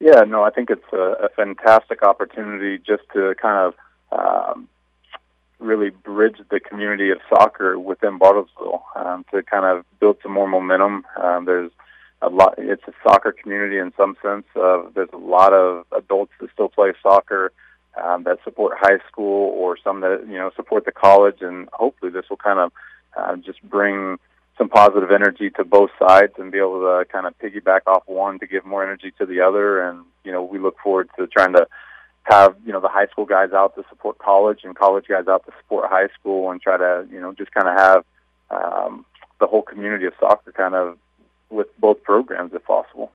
Yeah, no, I think it's a fantastic opportunity just to kind of really bridge the community of soccer within Bartlesville, to kind of build some more momentum. There's a lot. It's a soccer community in some sense. There's a lot of adults that still play soccer, that support high school, or some that support the college, and hopefully this will kind of just bring some positive energy to both sides and be able to kind of piggyback off one to give more energy to the other. And we look forward to trying to have the high school guys out to support college, and college guys out to support high school, and try to just kind of have the whole community of soccer kind of with both programs if possible.